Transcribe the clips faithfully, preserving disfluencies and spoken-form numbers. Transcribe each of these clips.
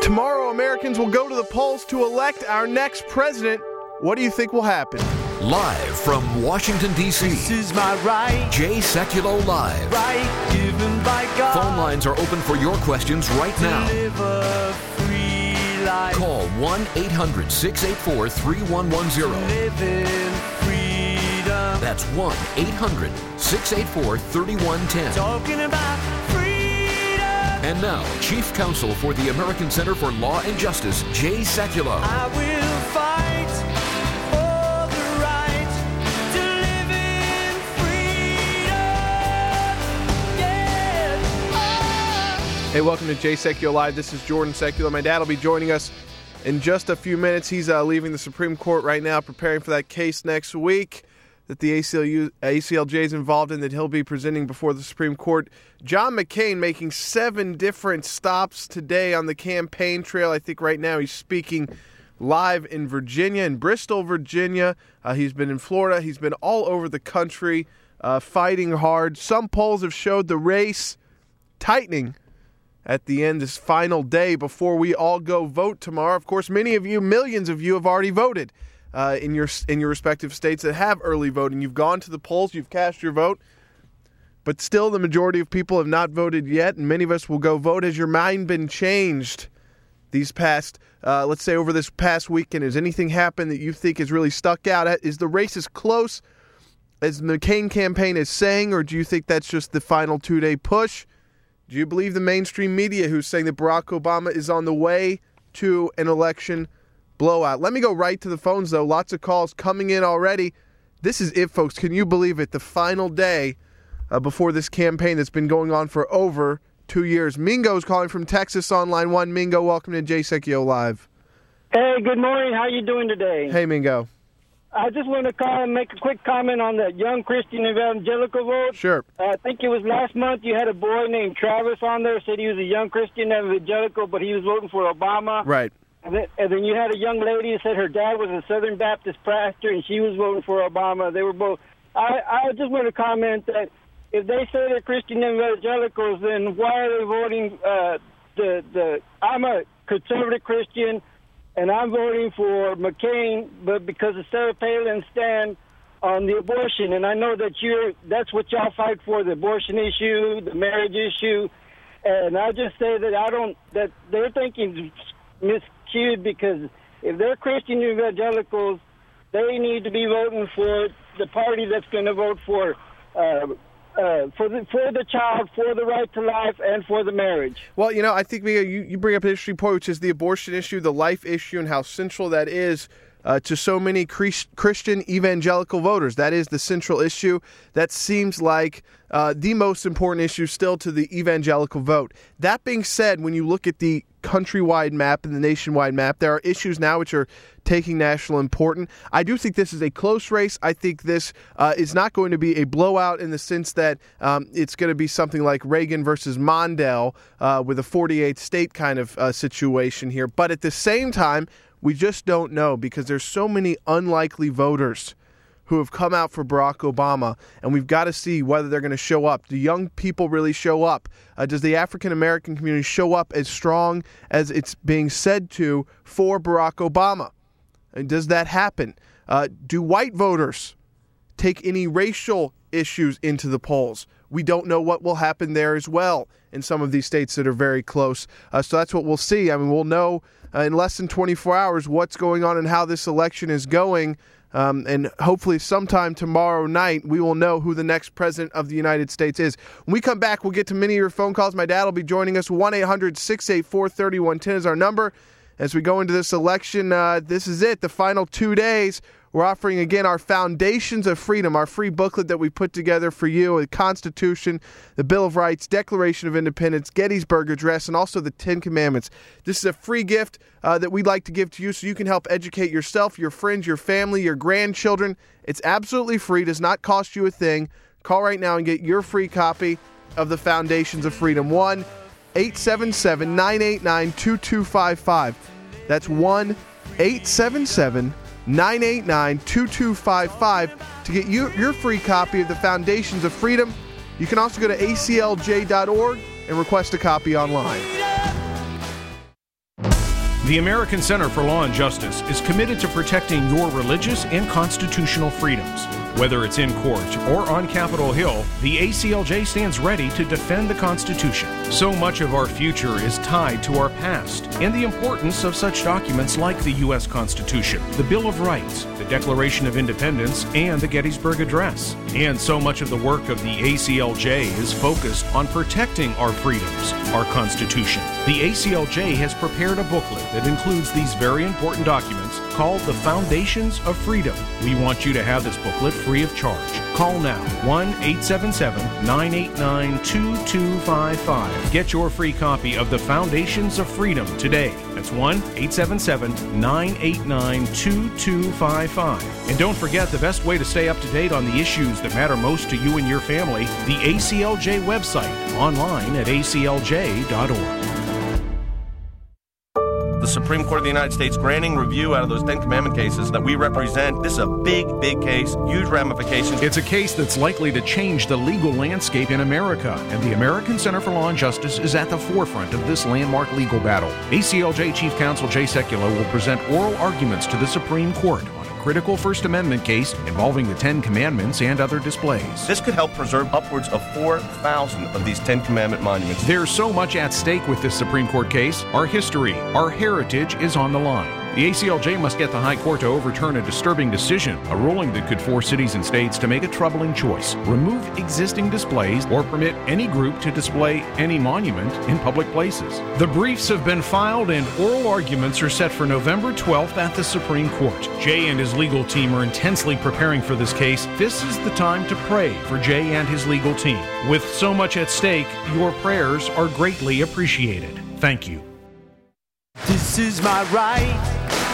Tomorrow, Americans will go to the polls to elect our next president. What do you think will happen? Live from Washington, D C This is my right. Jay Sekulow Live. Right given by God. Phone lines are open for your questions right now. Live a free life. Call one eight hundred six eight four three one one zero. Live in freedom. That's one eight hundred six eight four three one one zero. Talking about freedom. And now, Chief Counsel for the American Center for Law and Justice, Jay Sekulow. I will fight for the right to live in freedom. Yeah. Oh. Hey, welcome to Jay Sekulow Live. This is Jordan Sekulow. My dad will be joining us in just a few minutes. He's uh, leaving the Supreme Court right now, preparing for that case next week that the A C L U, A C L J is involved in, that he'll be presenting before the Supreme Court. John McCain making seven different stops today on the campaign trail. I think right now he's speaking live in Virginia, in Bristol, Virginia. Uh, he's been in Florida. He's been all over the country uh, fighting hard. Some polls have showed the race tightening at the end, this final day before we all go vote tomorrow. Of course, many of you, millions of you, have already voted. Uh, in your in your respective states that have early voting. You've gone to the polls, you've cast your vote, but still the majority of people have not voted yet, and many of us will go vote. Has your mind been changed these past, uh, let's say over this past weekend? Has anything happened that you think has really stuck out? Is the race as close as the McCain campaign is saying, or do you think that's just the final two-day push? Do you believe the mainstream media who's saying that Barack Obama is on the way to an election blowout? Let me go right to the phones, though. Lots of calls coming in already. This is it, folks. Can you believe it? The final day uh, before this campaign that's been going on for over two years. Mingo's calling from Texas on line one. Mingo, welcome to Jay Sekulow Live. Hey, good morning. How you doing today? Hey, Mingo. I just want to call and make a quick comment on the young Christian evangelical vote. Sure. Uh, I think it was last month you had a boy named Travis on there, said he was a young Christian evangelical, but he was voting for Obama. Right. And then, and then you had a young lady who said her dad was a Southern Baptist pastor, and she was voting for Obama. They were both. I, I just want to comment that if they say they're Christian evangelicals, then why are they voting? Uh, the the I'm a conservative Christian, and I'm voting for McCain, but because of Sarah Palin's stand on the abortion, and I know that you're that's what y'all fight for: the abortion issue, the marriage issue, and I just say that I don't that they're thinking mis. Because if they're Christian evangelicals, they need to be voting for the party that's going to vote for uh, uh, for the for the child, for the right to life, and for the marriage. Well, you know, I think we, you, you bring up an interesting point, which is the abortion issue, the life issue, and how central that is uh, to so many Christ- Christian evangelical voters. That is the central issue. That seems like uh, the most important issue still to the evangelical vote. That being said, when you look at the countrywide map and the nationwide map, there are issues now which are taking national importance. I do think this is a close race. I think this uh, is not going to be a blowout in the sense that um, it's going to be something like Reagan versus Mondale uh, with a forty-eighth state kind of uh, situation here. But at the same time, we just don't know because there's so many unlikely voters who have come out for Barack Obama, and we've got to see whether they're going to show up. Do young people really show up? Uh, does the African-American community show up as strong as it's being said to for Barack Obama? And does that happen? Uh, do white voters take any racial issues into the polls? We don't know what will happen there as well in some of these states that are very close. Uh, so that's what we'll see. I mean, we'll know uh, in less than twenty-four hours what's going on and how this election is going. Um, and hopefully sometime tomorrow night, we will know who the next president of the United States is. When we come back, we'll get to many of your phone calls. My dad will be joining us. one eight hundred six eight four three one one zero is our number. As we go into this election, uh, this is it, the final two days. We're offering, again, our Foundations of Freedom, our free booklet that we put together for you, the Constitution, the Bill of Rights, Declaration of Independence, Gettysburg Address, and also the Ten Commandments. This is a free gift uh, that we'd like to give to you so you can help educate yourself, your friends, your family, your grandchildren. It's absolutely free, does not cost you a thing. Call right now and get your free copy of the Foundations of Freedom. one eight seven seven nine eight nine two two five five. That's one eight seven seven nine eight nine two two five five to get you, your free copy of the Foundations of Freedom. You can also go to A C L J dot org and request a copy online. The American Center for Law and Justice is committed to protecting your religious and constitutional freedoms. Whether it's in court or on Capitol Hill, the A C L J stands ready to defend the Constitution. So much of our future is tied to our past and the importance of such documents like the U S Constitution, the Bill of Rights, the Declaration of Independence, and the Gettysburg Address. And so much of the work of the A C L J is focused on protecting our freedoms, our Constitution. The A C L J has prepared a booklet that includes these very important documents called the Foundations of Freedom. We want you to have this booklet free of charge. Call now, one eight seven seven, nine eight nine, two two five five. Get your free copy of the Foundations of Freedom today. That's one eight seven seven, nine eight nine, two two five five. And don't forget the best way to stay up to date on the issues that matter most to you and your family, the A C L J website, online at A C L J dot org. The Supreme Court of the United States granting review out of those Ten Commandment cases that we represent. This is a big, big case, huge ramifications. It's a case that's likely to change the legal landscape in America, and the American Center for Law and Justice is at the forefront of this landmark legal battle. A C L J Chief Counsel Jay Sekulow will present oral arguments to the Supreme Court on a critical First Amendment case involving the Ten Commandments and other displays. This could help preserve upwards of four thousand of these Ten Commandment monuments. There's so much at stake with this Supreme Court case. Our history, our heritage is on the line. The A C L J must get the High Court to overturn a disturbing decision, a ruling that could force cities and states to make a troubling choice: remove existing displays or permit any group to display any monument in public places. The briefs have been filed and oral arguments are set for November twelfth at the Supreme Court. Jay and his legal team are intensely preparing for this case. This is the time to pray for Jay and his legal team. With so much at stake, your prayers are greatly appreciated. Thank you. This is my right,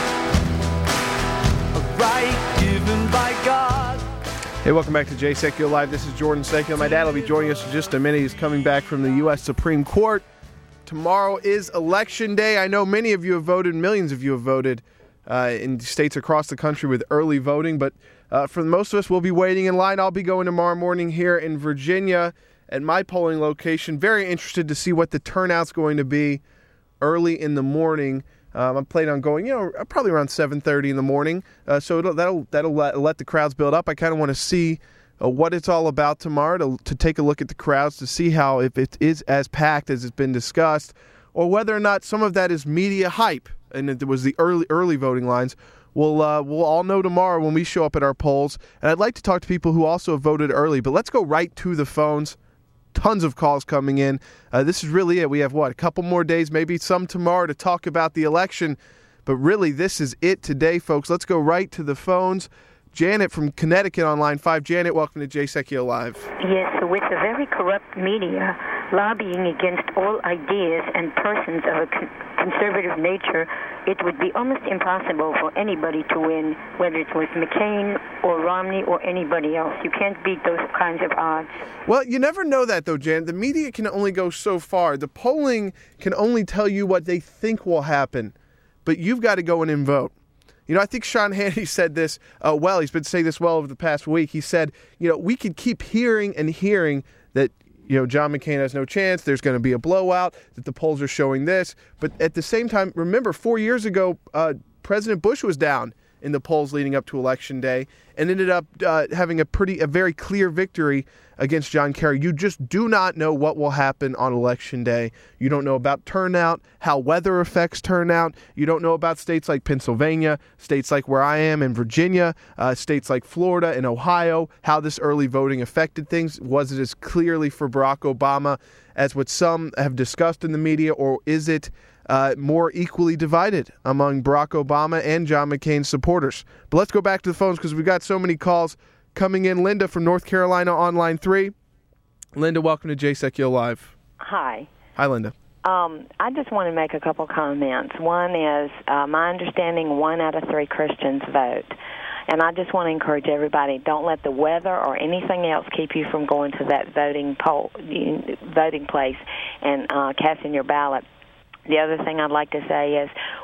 a right given by God. Hey, welcome back to Jay Sekulow Live. This is Jordan Sekulow. My dad will be joining us in just a minute. He's coming back from the U S Supreme Court. Tomorrow is Election Day. I know many of you have voted, millions of you have voted uh, in states across the country with early voting, but uh, for most of us, we'll be waiting in line. I'll be going tomorrow morning here in Virginia at my polling location. Very interested to see what the turnout's going to be early in the morning. Um, I'm planning on going, you know, probably around seven thirty in the morning. Uh, so it'll, that'll that'll let, let the crowds build up. I kind of want to see uh, what it's all about tomorrow, to, to take a look at the crowds, to see how, if it is as packed as it's been discussed, or whether or not some of that is media hype and it was the early early voting lines. We'll uh, we'll all know tomorrow when we show up at our polls. And I'd like to talk to people who also have voted early, but let's go right to the phones. Tons of calls coming in. Uh, this is really it. We have, what, a couple more days, maybe some tomorrow to talk about the election. But really, this is it today, folks. Let's go right to the phones. Janet from Connecticut on line five. Janet, welcome to Jay Sekulow Live. Yes, with the very corrupt media lobbying against all ideas and persons of a con- conservative nature, it would be almost impossible for anybody to win, whether it was McCain or Romney or anybody else. You can't beat those kinds of odds. Well, you never know that, though, Janet. The media can only go so far. The polling can only tell you what they think will happen, but you've got to go in and vote. You know, I think Sean Hannity said this uh, well. He's been saying this well over the past week. He said, you know, we could keep hearing and hearing that, you know, John McCain has no chance, there's going to be a blowout, that the polls are showing this. But at the same time, remember, four years ago, uh, President Bush was down in the polls leading up to Election Day and ended up uh, having a pretty, a very clear victory against John Kerry. You just do not know what will happen on Election Day. You don't know about turnout, how weather affects turnout. You don't know about states like Pennsylvania, states like where I am in Virginia, uh, states like Florida and Ohio, how this early voting affected things. Was it as clearly for Barack Obama as what some have discussed in the media, or is it uh, more equally divided among Barack Obama and John McCain's supporters? But let's go back to the phones because we've got so many calls coming in. Linda from North Carolina on line three. Linda, welcome to Jay Sekulow Live. Hi. Hi, Linda. Um, I just want to make a couple comments. One is, uh, my understanding, one out of three Christians vote. And I just want to encourage everybody, don't let the weather or anything else keep you from going to that voting poll, voting place and uh, casting your ballot. The other thing I'd like to say is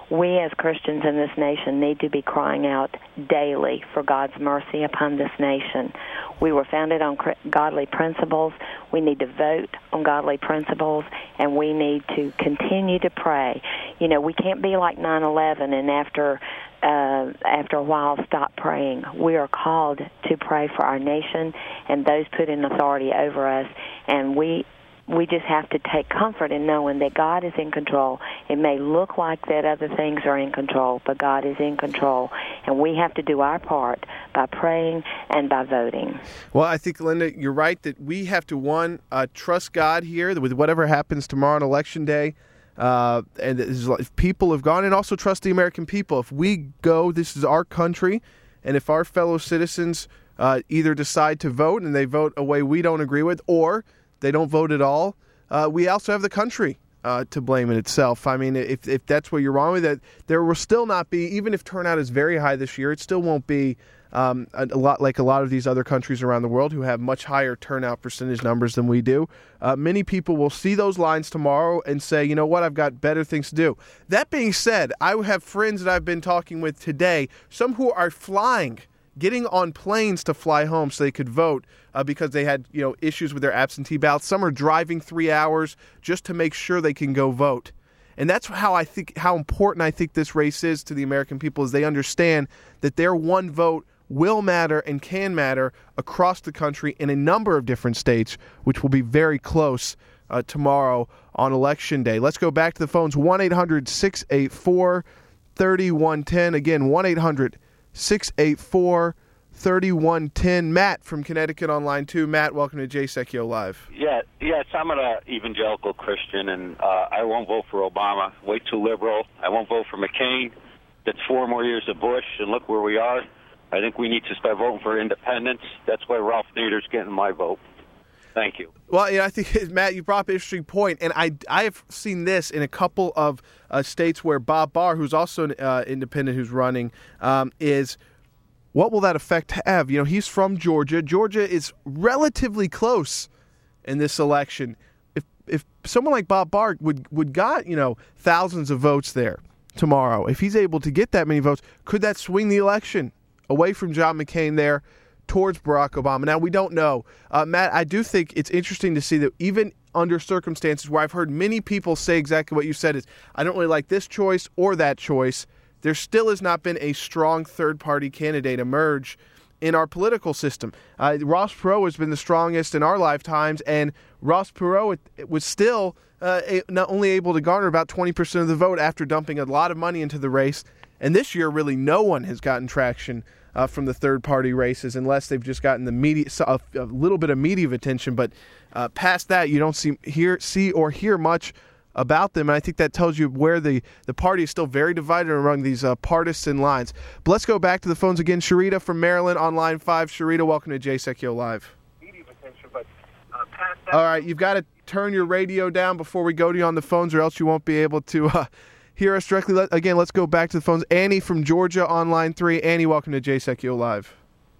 We as Christians in this nation need to be crying out daily for God's mercy upon this nation. We were founded on godly principles. We need to vote on godly principles, and we need to continue to pray. You know, we can't be like nine eleven and after uh, after a while stop praying. We are called to pray for our nation and those put in authority over us, and we we just have to take comfort in knowing that God is in control. It may look like that other things are in control, but God is in control, and we have to do our part by praying and by voting. Well, I think, Linda, you're right that we have to, one, uh, trust God here with whatever happens tomorrow on Election Day. Uh, and if people have gone, and also trust the American people. If we go, this is our country, and if our fellow citizens uh, either decide to vote and they vote a way we don't agree with, or they don't vote at all, uh, we also have the country uh, to blame in itself. I mean, if if that's what you're wrong with, that there will still not be, even if turnout is very high this year, it still won't be um, a, a lot like a lot of these other countries around the world who have much higher turnout percentage numbers than we do. Uh, many people will see those lines tomorrow and say, you know what, I've got better things to do. That being said, I have friends that I've been talking with today, some who are flying, getting on planes to fly home so they could vote uh, because they had, you know, issues with their absentee ballots. Some are driving three hours just to make sure they can go vote. And that's how I think, how important I think this race is to the American people, is they understand that their one vote will matter and can matter across the country in a number of different states, which will be very close uh, tomorrow on Election Day. Let's go back to the phones. one eight hundred six eight four three one one zero. Again, one eight hundred six eight four three one one zero. Matt from Connecticut on line two. Matt, welcome to Jay Sekulow Live. Yeah, yes, I'm an uh, evangelical Christian, and uh, I won't vote for Obama. Way too liberal. I won't vote for McCain. That's four more years of Bush, and look where we are. I think we need to start voting for independence. That's why Ralph Nader's getting my vote. Thank you. Well, yeah, I think, Matt, you brought up an interesting point, and I, I have seen this in a couple of uh, states where Bob Barr, who's also an uh, independent who's running, um, is what will that effect have? You know, he's from Georgia. Georgia is relatively close in this election. If if someone like Bob Barr would, would got, you know, thousands of votes there tomorrow, if he's able to get that many votes, could that swing the election away from John McCain there towards Barack Obama? Now, we don't know. Uh, Matt, I do think it's interesting to see that even under circumstances where I've heard many people say exactly what you said, is I don't really like this choice or that choice, there still has not been a strong third-party candidate emerge in our political system. Uh, Ross Perot has been the strongest in our lifetimes, and Ross Perot was still uh, not only able to garner about twenty percent of the vote after dumping a lot of money into the race. And this year, really, no one has gotten traction uh, from the third-party races, unless they've just gotten the media, a, a little bit of media attention. But uh, past that, you don't see, hear, see or hear much about them. And I think that tells you where the, the party is still very divided among these uh, partisan lines. But let's go back to the phones again. Sharita from Maryland on line five. Sharita, welcome to Jay Sekulow Live. Media attention, but uh, past that. All right, you've got to turn your radio down before we go to you on the phones, or else you won't be able to Uh, hear us directly. Let, again, let's go back to the phones. Annie from Georgia on line three. Annie, welcome to Jay Sekulow Live.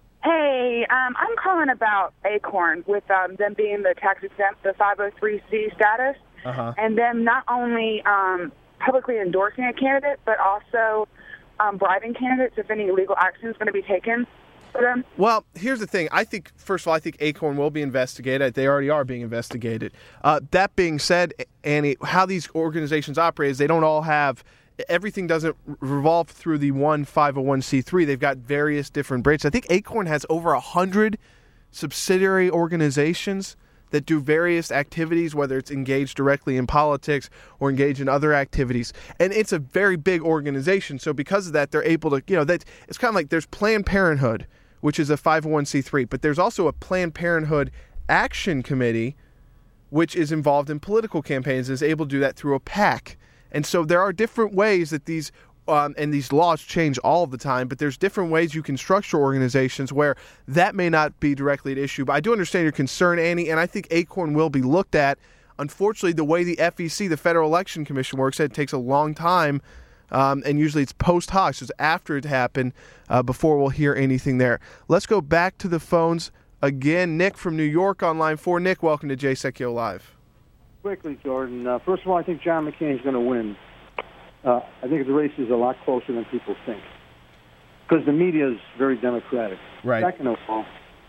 Hey, um, I'm calling about Acorn with um, them being the tax exempt, the five oh three C status, uh-huh. and them not only um, publicly endorsing a candidate, but also um, bribing candidates if any legal action is going to be taken for them. Well, here's the thing. I think, first of all, I think Acorn will be investigated. They already are being investigated. Uh, that being said, Annie, how these organizations operate is they don't all have, everything doesn't revolve through the one five oh one c three. They've got various different branches. I think Acorn has over one hundred subsidiary organizations that do various activities, whether it's engaged directly in politics or engaged in other activities. And it's a very big organization. So because of that, they're able to, you know, that it's kind of like there's Planned Parenthood, which is a five oh one c three, but there's also a Planned Parenthood Action Committee, which is involved in political campaigns, is able to do that through a PAC. And so there are different ways that these, um, and these laws change all the time, but there's different ways you can structure organizations where that may not be directly at issue. But I do understand your concern, Annie, and I think Acorn will be looked at. Unfortunately, the way the F E C, the Federal Election Commission, works, it takes a long time. Um, and usually it's post hoc, so it's after it happened, uh, before we'll hear anything there. Let's go back to the phones again. Nick from New York on line four. Nick, welcome to Jay Sekulow Live. Quickly, Jordan. Uh, first of all, I think John McCain is going to win. Uh, I think the race is a lot closer than people think, because the media is very democratic. Right. Second of all,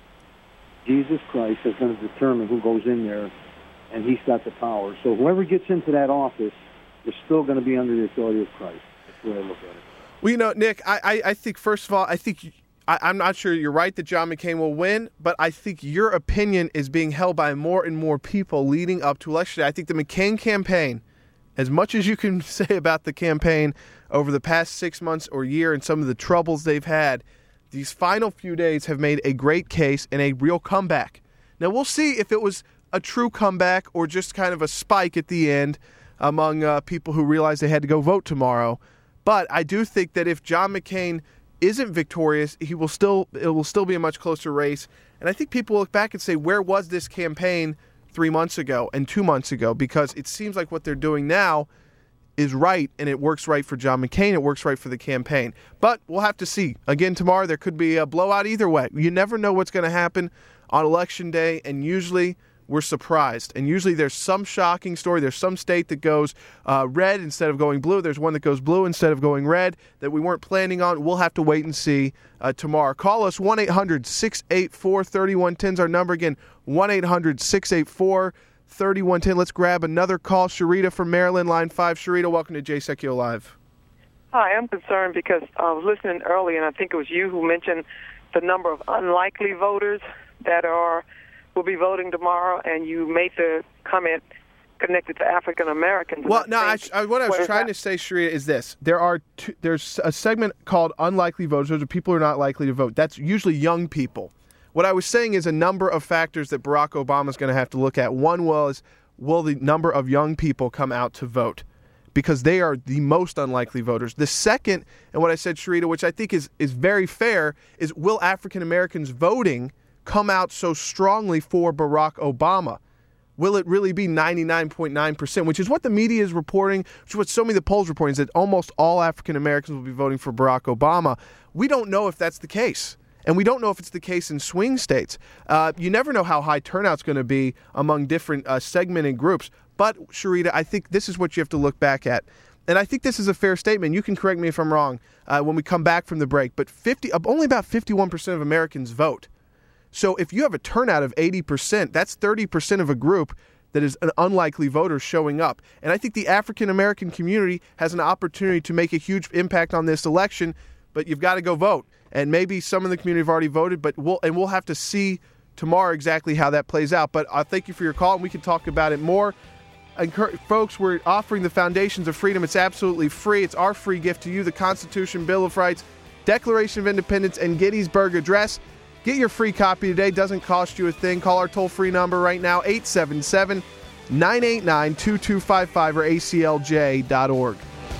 Jesus Christ is going to determine who goes in there, and he's got the power. So whoever gets into that office is still going to be under the authority of Christ. That's the way I look at it. Well, you know, Nick, I, I, I think, first of all, I think I, I'm not sure you're right that John McCain will win, but I think your opinion is being held by more and more people leading up to Election Day. I think the McCain campaign, as much as you can say about the campaign over the past six months or year and some of the troubles they've had, these final few days have made a great case and a real comeback. Now, we'll see if it was a true comeback or just kind of a spike at the end among uh, people who realized they had to go vote tomorrow. But I do think that if John McCain isn't victorious, he will still it will still be a much closer race. And I think people will look back and say, where was this campaign three months ago and two months ago? Because it seems like what they're doing now is right, and it works right for John McCain. It works right for the campaign. But we'll have to see. Again, tomorrow there could be a blowout either way. You never know what's going to happen on Election Day, and usually we're surprised. And usually there's some shocking story. There's some state that goes uh, red instead of going blue. There's one that goes blue instead of going red that we weren't planning on. We'll have to wait and see uh, tomorrow. Call us, one eight hundred six eight four three one one zero is our number. Again, one eight hundred six eight four three one one zero. Let's grab another call. Sharita from Maryland, line five. Sharita, welcome to Jay Sekulow Live. Hi, I'm concerned because I was listening earlier, and I think it was you who mentioned the number of unlikely voters that are will be voting tomorrow, and you made the comment connected to African Americans. Well, no, I, I, what I was what trying that? to say, Sharita, is this. There are two, there's a segment called unlikely voters. Those are people who are not likely to vote. That's usually young people. What I was saying is a number of factors that Barack Obama is going to have to look at. One was, will the number of young people come out to vote? Because they are the most unlikely voters. The second, and what I said, Sharita, which I think is, is very fair, is will African Americans voting come out so strongly for Barack Obama? Will it really be ninety-nine point nine percent, which is what the media is reporting, which is what so many of the polls are reporting, is that almost all African Americans will be voting for Barack Obama. We don't know if that's the case. And we don't know if it's the case in swing states. Uh, you never know how high turnout's going to be among different uh, segmented groups. But, Sharita, I think this is what you have to look back at. And I think this is a fair statement. You can correct me if I'm wrong uh, when we come back from the break. But fifty, only about fifty-one percent of Americans vote. So if you have a turnout of eighty percent, that's thirty percent of a group that is an unlikely voter showing up. And I think the African-American community has an opportunity to make a huge impact on this election, but you've got to go vote. And maybe some in the community have already voted, but we'll and we'll have to see tomorrow exactly how that plays out. But I thank you for your call, and we can talk about it more. Encourage, folks, we're offering the Foundations of Freedom. It's absolutely free. It's our free gift to you, the Constitution, Bill of Rights, Declaration of Independence, and Gettysburg Address. Get your free copy today. Doesn't cost you a thing. Call our toll-free number right now, eight seven seven, nine eight nine, two two five five or A C L J dot org.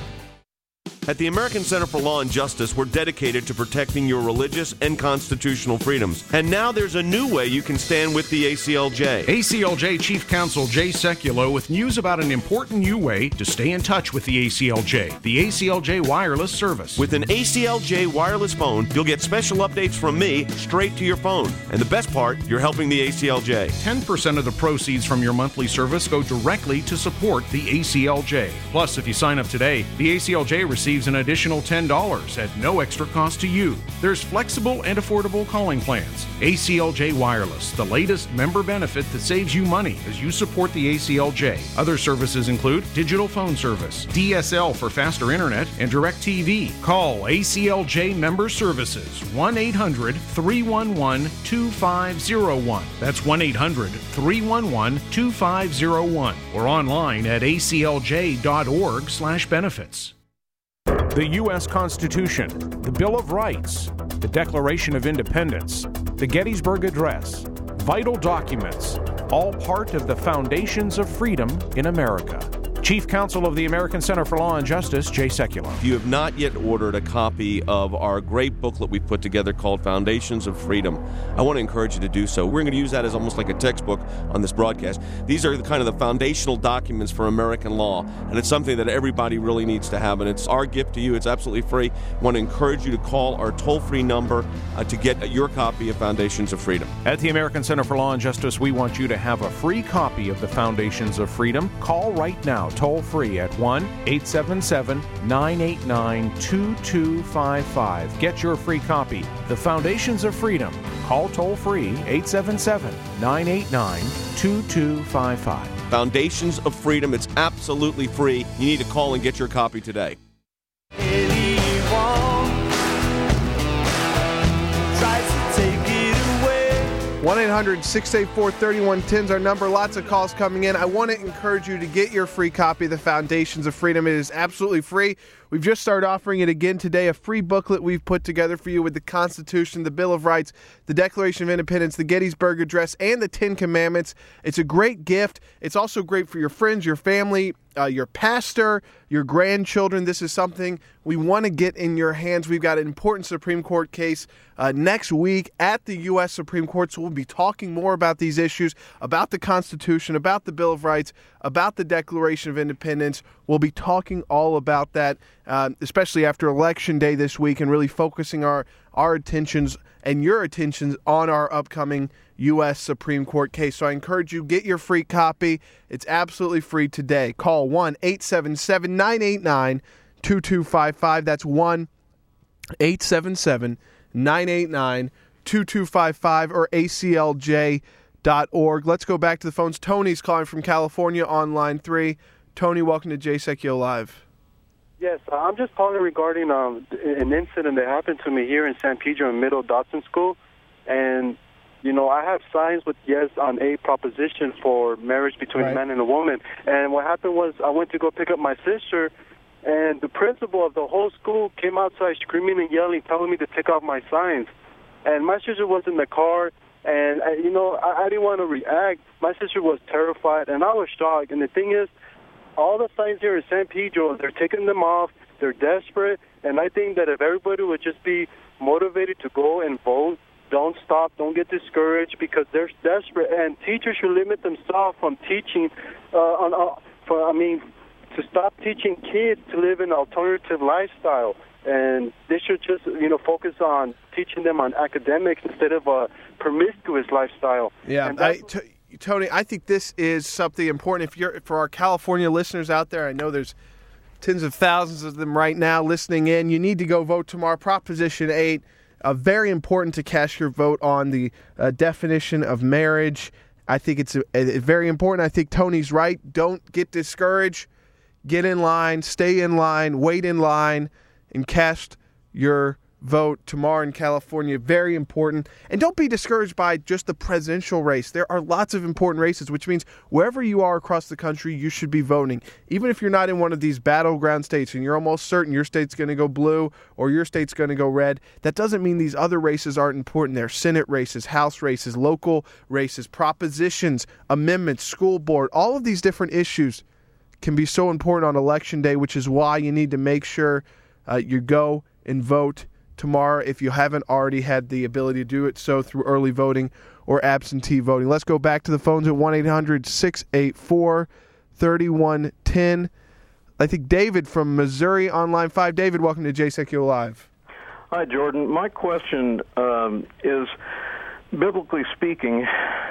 At the American Center for Law and Justice, we're dedicated to protecting your religious and constitutional freedoms. And now there's a new way you can stand with the A C L J. A C L J Chief Counsel Jay Sekulow with news about an important new way to stay in touch with the A C L J, the A C L J wireless service. With an A C L J wireless phone, you'll get special updates from me straight to your phone. And the best part, you're helping the A C L J. ten percent of the proceeds from your monthly service go directly to support the A C L J. Plus, if you sign up today, the A C L J receives an additional ten dollars at no extra cost to you. There's flexible and affordable calling plans. A C L J Wireless, the latest member benefit that saves you money as you support the A C L J. Other services include digital phone service, D S L for faster internet, and DirecTV. Call A C L J Member Services, one eight hundred, three one one, two five zero one. That's one eight hundred, three one one, two five zero one. Or online at A C L J dot org slash benefits. The U S Constitution, the Bill of Rights, the Declaration of Independence, the Gettysburg Address, vital documents, all part of the foundations of freedom in America. Chief Counsel of the American Center for Law and Justice, Jay Sekulow. If you have not yet ordered a copy of our great booklet we put together called Foundations of Freedom, I want to encourage you to do so. We're going to use that as almost like a textbook on this broadcast. These are the kind of the foundational documents for American law, and it's something that everybody really needs to have, and it's our gift to you. It's absolutely free. I want to encourage you to call our toll-free number uh, to get your copy of Foundations of Freedom. At the American Center for Law and Justice, we want you to have a free copy of the Foundations of Freedom. Call right now. toll-free at one eight seven seven, nine eight nine, two two five five. Get your free copy, The Foundations of Freedom. Call toll-free eight seven seven, nine eight nine, two two five five. Foundations of Freedom. It's absolutely free. You need to call and get your copy today. one eight hundred, six eight four, three one one zero is our number. Lots of calls coming in. I want to encourage you to get your free copy of The Foundations of Freedom. It is absolutely free. We've just started offering it again today, a free booklet we've put together for you with the Constitution, the Bill of Rights, the Declaration of Independence, the Gettysburg Address, and the Ten Commandments. It's a great gift. It's also great for your friends, your family, uh, your pastor, your grandchildren. This is something we want to get in your hands. We've got an important Supreme Court case uh, next week at the U S Supreme Court, so we'll be talking more about these issues, about the Constitution, about the Bill of Rights, about the Declaration of Independence. We'll be talking all about that, uh, especially after Election Day this week, and really focusing our, our attentions and your attentions on our upcoming U S Supreme Court case. So I encourage you, get your free copy. It's absolutely free today. Call one eight seven seven, nine eight nine, two two five five. That's one eight seven seven, nine eight nine, two two five five or A C L J dot org. Let's go back to the phones. Tony's calling from California on line three. Tony, welcome to J S E C U Live. Yes, uh, I'm just calling regarding um, an incident that happened to me here in San Pedro in Middle Dotson School. And, you know, I have signs with yes on a proposition for marriage between right. a man and a woman. And what happened was I went to go pick up my sister, and the principal of the whole school came outside screaming and yelling, telling me to take off my signs. And my sister was in the car, and, I, you know, I, I didn't want to react. My sister was terrified, and I was shocked. And the thing is, all the signs here in San Pedro, they're taking them off. They're desperate. And I think that if everybody would just be motivated to go and vote, don't stop, don't get discouraged, because they're desperate. And teachers should limit themselves from teaching, uh, on, uh, for, I mean, to stop teaching kids to live an alternative lifestyle. And they should just, you know, focus on teaching them on academics instead of a promiscuous lifestyle. Yeah, I, t- Tony, I think this is something important. If you're for our California listeners out there, I know there's tens of thousands of them right now listening in. You need to go vote tomorrow. Proposition eight, uh, very important to cast your vote on the uh, definition of marriage. I think it's a, a very important. I think Tony's right. Don't get discouraged. Get in line. Stay in line. Wait in line. And cast your vote tomorrow in California. Very important. And don't be discouraged by just the presidential race. There are lots of important races, which means wherever you are across the country, you should be voting. Even if you're not in one of these battleground states and you're almost certain your state's going to go blue or your state's going to go red, that doesn't mean these other races aren't important. They're Senate races, House races, local races, propositions, amendments, school board. All of these different issues can be so important on Election Day, which is why you need to make sure Uh, you go and vote tomorrow if you haven't already had the ability to do it so through early voting or absentee voting. Let's go back to the phones at one eight hundred, six eight four, three one one zero. I think David from Missouri on line five. David, welcome to J S E C U Live. Hi, Jordan. My question um, is, biblically speaking,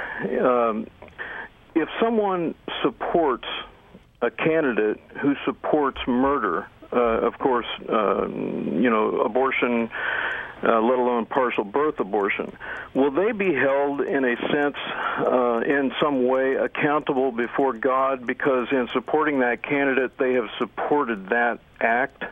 um, if someone supports a candidate who supports murder, Uh, of course, uh, you know, abortion, uh, let alone partial birth abortion, will they be held in a sense, uh, in some way, accountable before God because in supporting that candidate they have supported that act?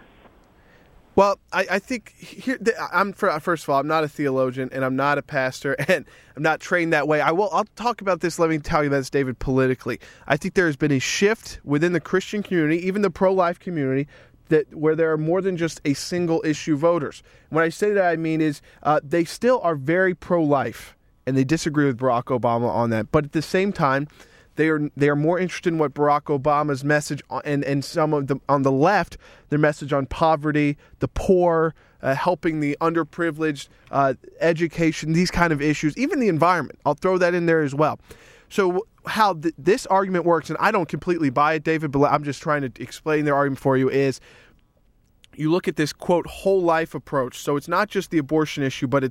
Well, I, I think here I'm first of all, I'm not a theologian and I'm not a pastor and I'm not trained that way. I will. I'll talk about this. Let me tell you this, David. Politically, I think there has been a shift within the Christian community, even the pro-life community, that where there are more than just a single issue voters. When I say that, I mean is uh, they still are very pro-life and they disagree with Barack Obama on that. But at the same time, they are they are more interested in what Barack Obama's message and and some of them on the left, their message on poverty, the poor, uh, helping the underprivileged, uh, education, these kind of issues, even the environment. I'll throw that in there as well. So how th- this argument works, and I don't completely buy it, David, but I'm just trying to explain their argument for you, is you look at this, quote, whole life approach. So it's not just the abortion issue, but it's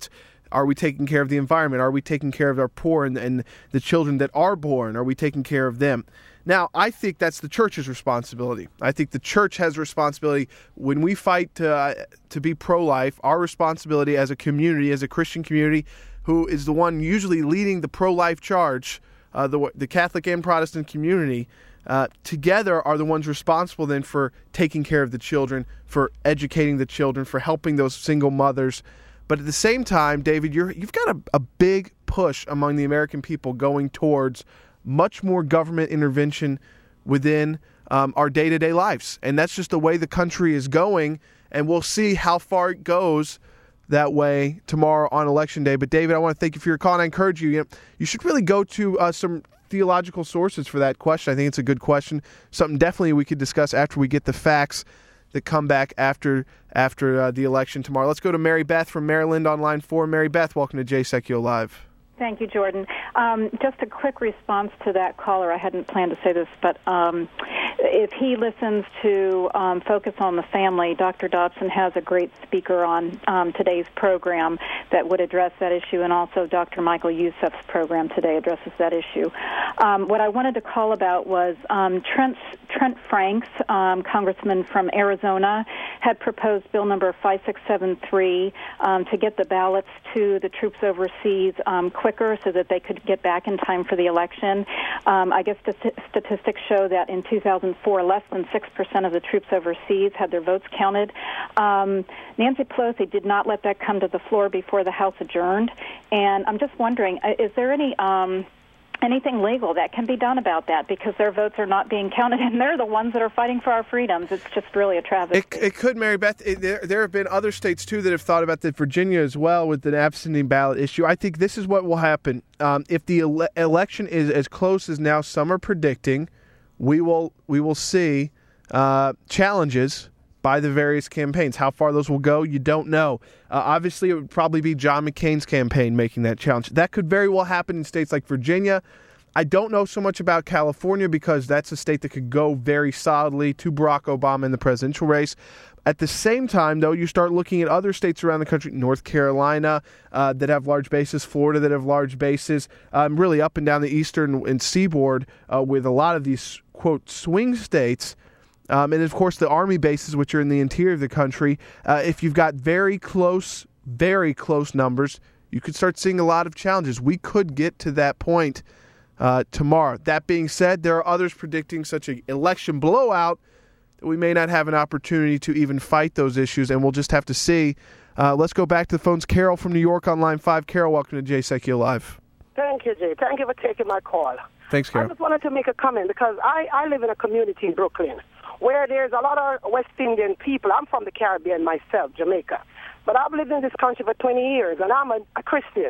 Are we taking care of the environment? Are we taking care of our poor and, and the children that are born? Are we taking care of them? Now, I think that's the church's responsibility. I think the church has a responsibility when we fight to, uh, to be pro-life. Our responsibility as a community, as a Christian community, who is the one usually leading the pro-life charge, uh, the, the Catholic and Protestant community, uh, together are the ones responsible then for taking care of the children, for educating the children, for helping those single mothers. But at the same time, David, you're, you've got a, a big push among the American people going towards much more government intervention within um, our day-to-day lives. And that's just the way the country is going, and we'll see how far it goes that way tomorrow on Election Day. But, David, I want to thank you for your call, and I encourage you, you, know, you should really go to uh, some theological sources for that question. I think it's a good question, something definitely we could discuss after we get the facts that come back after after uh, the election tomorrow. Let's go to Mary Beth from Maryland on line four. Mary Beth, welcome to J S E C U Live. Thank you, Jordan. Um, just a quick response to that caller. I hadn't planned to say this, but um, if he listens to um, Focus on the Family, Doctor Dobson has a great speaker on um, today's program that would address that issue, and also Doctor Michael Youssef's program today addresses that issue. Um, what I wanted to call about was um, Trent, Trent Franks, um, congressman from Arizona, had proposed bill number five six seven three um, to get the ballots to the troops overseas um, quicker so that they could get back in time for the election. Um, I guess the statistics show that in two thousand four, less than six percent of the troops overseas had their votes counted. Um, Nancy Pelosi did not let that come to the floor before the House adjourned. And I'm just wondering, is there any um, anything legal that can be done about that? Because their votes are not being counted, and they're the ones that are fighting for our freedoms. It's just really a travesty. It, it could, Mary Beth. It, there, there have been other states, too, that have thought about that. Virginia as well with an absentee ballot issue. I think this is what will happen. Um, if the ele- election is as close as now some are predicting, we will we will see uh, challenges by the various campaigns. How far those will go, you don't know. Uh, obviously, it would probably be John McCain's campaign making that challenge. That could very well happen in states like Virginia. I don't know so much about California because that's a state that could go very solidly to Barack Obama in the presidential race. At the same time, though, you start looking at other states around the country, North Carolina, uh, that have large bases, Florida that have large bases, um, really up and down the eastern and seaboard uh, with a lot of these, quote, swing states. Um, and, of course, the Army bases, which are in the interior of the country. Uh, if you've got very close, very close numbers, you could start seeing a lot of challenges. We could get to that point uh, tomorrow. That being said, there are others predicting such an election blowout that we may not have an opportunity to even fight those issues, and we'll just have to see. Uh, let's go back to the phones. Carol from New York on line five. Carol, welcome to J S E C U Live. Thank you, Jay. Thank you for taking my call. Thanks, Carol. I just wanted to make a comment because I, I live in a community in Brooklyn where there's a lot of West Indian people. I'm from the Caribbean myself, Jamaica. But I've lived in this country for twenty years, and I'm a, a Christian.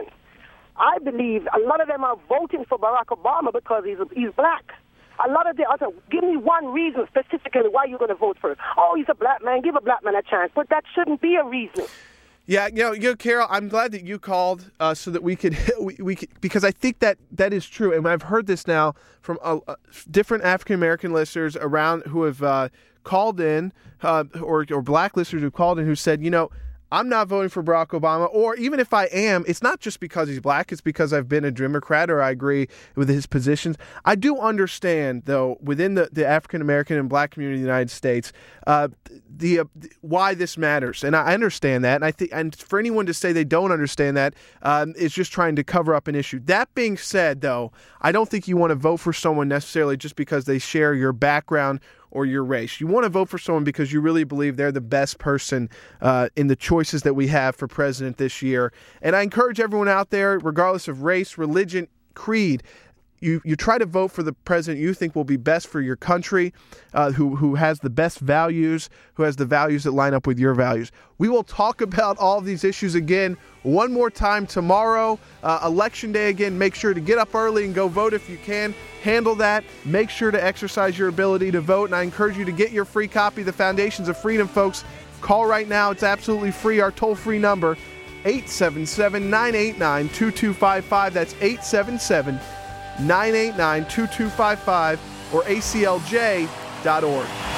I believe a lot of them are voting for Barack Obama because he's, he's black. A lot of the other, give me one reason specifically why you're going to vote for him. Oh, he's a black man. Give a black man a chance. But that shouldn't be a reason. Yeah, you know, you know, Carol, I'm glad that you called uh, so that we could, we, we could, because I think that that is true. And I've heard this now from uh, uh, different African-American listeners around who have uh, called in uh, or, or black listeners who called in who said, you know, I'm not voting for Barack Obama, or even if I am, it's not just because he's black, it's because I've been a Democrat or I agree with his positions. I do understand, though, within the, the African-American and black community in the United States, uh, the uh, why this matters. And I understand that, and I think, and for anyone to say they don't understand that um, is just trying to cover up an issue. That being said, though, I don't think you want to vote for someone necessarily just because they share your background or your race. You want to vote for someone because you really believe they're the best person uh, in the choices that we have for president this year. And I encourage everyone out there, regardless of race, religion, creed, you, you try to vote for the president you think will be best for your country, uh, who, who has the best values, who has the values that line up with your values. We will talk about all of these issues again one more time tomorrow. Uh, election day again. Make sure to get up early and go vote if you can. Handle that. Make sure to exercise your ability to vote. And I encourage you to get your free copy of the Foundations of Freedom, folks. Call right now. It's absolutely free. Our toll-free number, eight seven seven, nine eight nine, two two five five. That's eight seven seven, nine eight nine, two two five five or A C L J dot org.